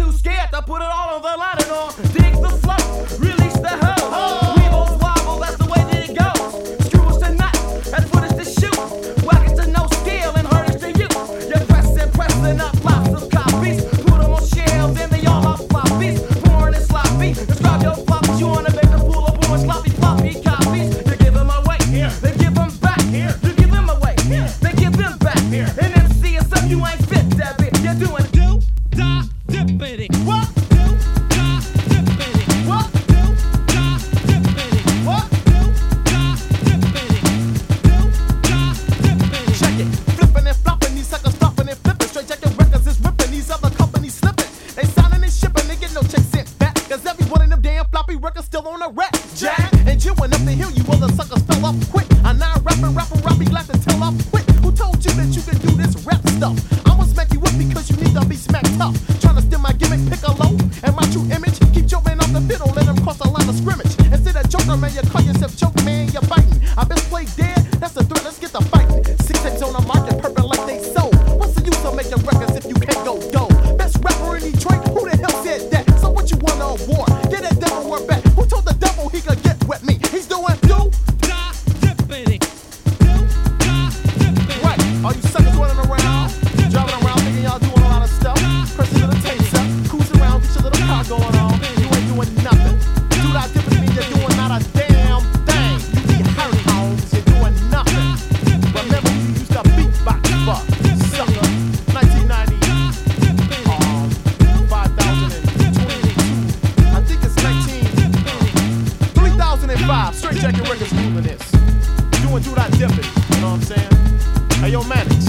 too scared to put it all on the line and on. Dig the flow, release the hoe. Weebles wobble, that's the way that it goes. Screw us to nuts, and put us to shoot. Whack it to no skill and hurt us to you. You're pressing up lots of copies. Put them on shelves and they all are floppies. Pouring and sloppy, describe your floppies. You wanna make the pool of pouring sloppy floppy copies. You give them away, they give them back. You give them away, they give them back. And MC is something you ain't fit that bit. You're doing do-da-dippity. What? Do-da-dippity. What? Do-da-dippity. What? Do-da-dippity. Do-da-dippity. Check it. Flipping and flopping, these suckers stopping and flipping. Straight jacket records is ripping, these other companies slipping. They signing and shipping, they get no check sent back. Cause every one of them damn floppy records still on a rack. Jack, and you went up the hill, you other suckers fell off quick. I'm not rapping, I'll be glad to tell off quick. Who told you that you can do this rap stuff? I'ma smack you up because you need to be smacked tough. Tryna steal my gimmick, pick a low, and my true image. Keep jumping off the fiddle, let them cross the line of scrimmage. Instead of joker, man, you call yourself joke, man, you're biting. I been played dead, that's a threat, let's get the fighting. 6 tapes on the market, purple like they sold. What's the use of making records if you can't go gold? Best rapper in Detroit, who the hell said that? So what you want to award? Get that devil word back. Who told the devil he could get with me? He's doing do-da-dippity. Right, all you suckers running around, driving around thinking y'all doing a lot of stuff. Pressing little tapes up, cruising around, get your little car going on. You ain't doing nothing. Do-da-dippity means you're doing not a damn thing. You be hurt, homes, you're doing nothing. Remember who you used to beatbox for, sucker. 1990, 5,022. I think it's 3005. Straight jacket records moving this. Doing do-da-dippity, you know what I'm saying? Hey, yo, Mannix.